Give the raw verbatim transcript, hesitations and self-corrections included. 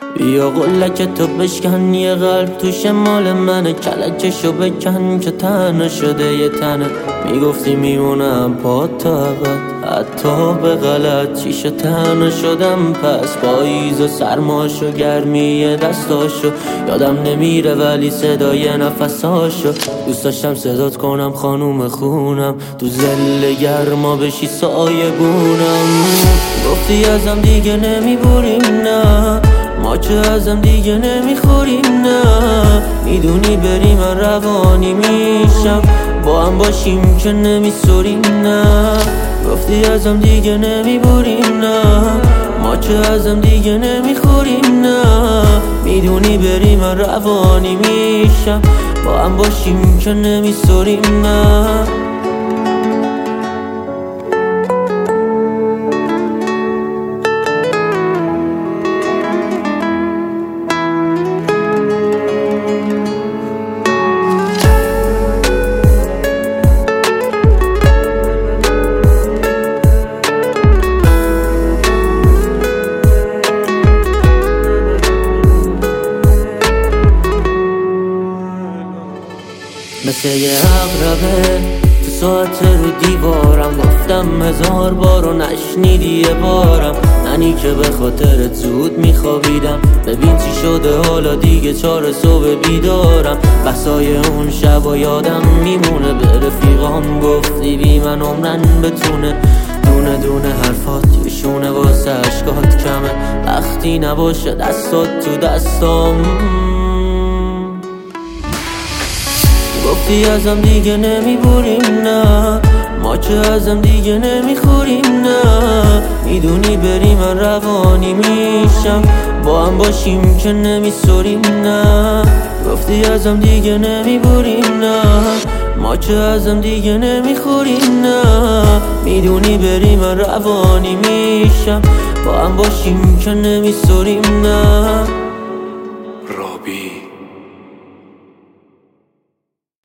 بیا قلک تو بشکن، یه قلب توش مال منه، کلکشو بکن که تنه شده یه تنه. میگفتی میمونم پا تا ابد، حتی به غلط چیش تنه شدم. پس پاییز و سرماشو گرمی دستاشو یادم نمیره، ولی صدای نفساشو دوست داشتم صدات کنم خانوم خونم، تو زل گرما بشی سایه گونم. گفتی ازم دیگه نمیبوریم نه، ما که ازم دیگه نمیخوریم نه. میدونی بری من روانی میشم، با هم باشیم که نمیسوریم نه. گفتی ازم دیگه نمیبوریم نه، ما که ازم دیگه نمیخوریم نه. میدونی بری من روانی میشم، با هم باشیم که نمیسوریم نه. مثل یه عقربه تو ساعت رو دیوارم، گفتم هزار بار و نشنیدی یه بارم. منی که به خاطرت زود میخوابیدم، ببین چی شده حالا دیگه چهار صبح بیدارم. بحثای اون شب و یادم میمونه، به رفیقام گفتی بی من عمرن بتونه. دونه دونه حرفات یشونه واسه عشقات کمه، وقتی نباشه دستات تو دستام. گفتی ازم دیگه نمیبوریم نه، ما که ازم دیگه نمیخوریم نه. میدونی بری من روانی میشم، با هم باشیم که نمیسوریم نه. گفتی ازم دیگه نمیبوریم نه، ما که ازم دیگه نمیخوریم نه. میدونی بری من روانی میشم، با هم باشیم که نمیسوریم نه. رابی